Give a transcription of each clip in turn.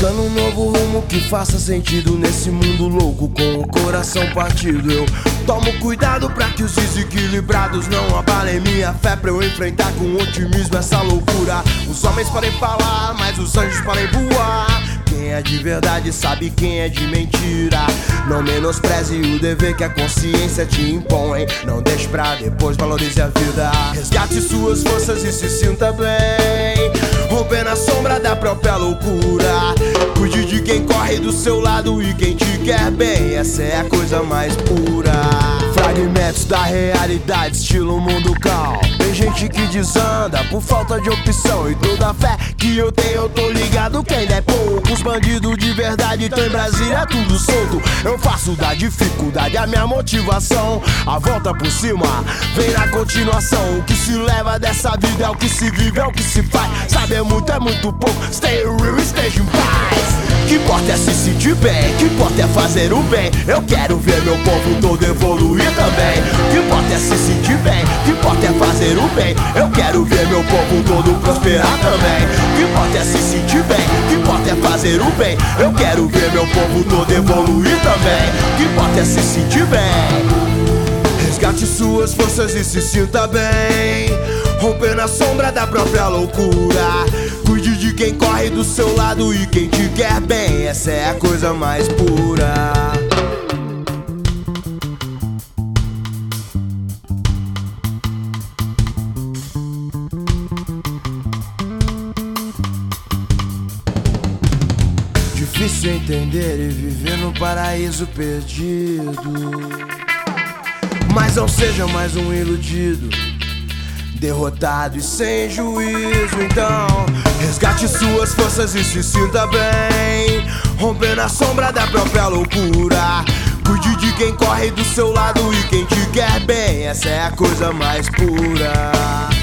buscando um novo rumo que faça sentido nesse mundo louco, com o coração partido. Eu tomo cuidado pra que os desequilibrados não abalem minha fé, pra eu enfrentar com otimismo essa loucura. Os homens podem falar, mas os anjos podem voar. Quem é de verdade sabe quem é de mentira. Não menospreze o dever que a consciência te impõe. Não deixe pra depois, valorize a vida. Resgate suas forças e se sinta bem, romper na sombra da própria loucura. Cuide de quem corre do seu lado e quem te quer bem. Essa é a coisa mais pura. Fragmentos da realidade, estilo mundo calmo. Tem gente que desanda por falta de opção, e toda a fé que eu tenho eu tô ligado que ainda é pouco. Os bandidos de verdade tão em Brasília tudo solto. Eu faço da dificuldade a minha motivação. A volta por cima vem na continuação. O que se leva dessa vida é o que se vive, é o que se faz. Saber muito é muito pouco, stay real, esteja em paz. Que importa é se sentir bem, que importa é fazer o bem. Eu quero ver meu povo todo evoluir também. Que importa é se sentir bem, que importa é fazer o bem. Eu quero ver meu povo todo prosperar também. Que importa é se sentir bem, que importa é fazer o bem. Eu quero ver meu povo todo evoluir também. Que importa é se sentir bem. Resgate suas forças e se sinta bem, romper na sombra da própria loucura. Cuide de quem corre do seu lado e quem te quer bem. Essa é a coisa mais pura. Difícil entender e viver no paraíso perdido, mas não seja mais um iludido, derrotado e sem juízo. Então, resgate suas forças e se sinta bem, romper na sombra da própria loucura. Cuide de quem corre do seu lado e quem te quer bem. Essa é a coisa mais pura.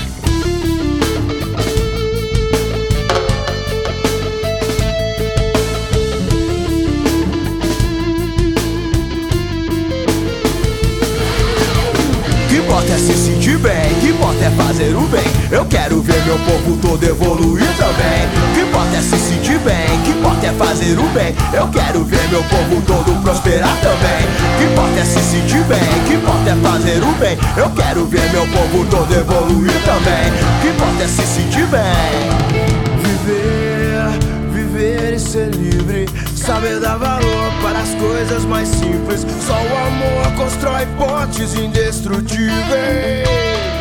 Que importa é se sentir bem, que importa é fazer o bem. Eu quero ver meu povo todo evoluir também. Que importa é se sentir bem, que importa é fazer o bem. Eu quero ver meu povo todo prosperar também. Que importa é se sentir bem, que importa é fazer o bem. Eu quero ver meu povo todo evoluir também. Que importa é se sentir bem. Viver e ser livre, saber dar valor para as coisas mais simples. Só o amor constrói pontes indestrutíveis.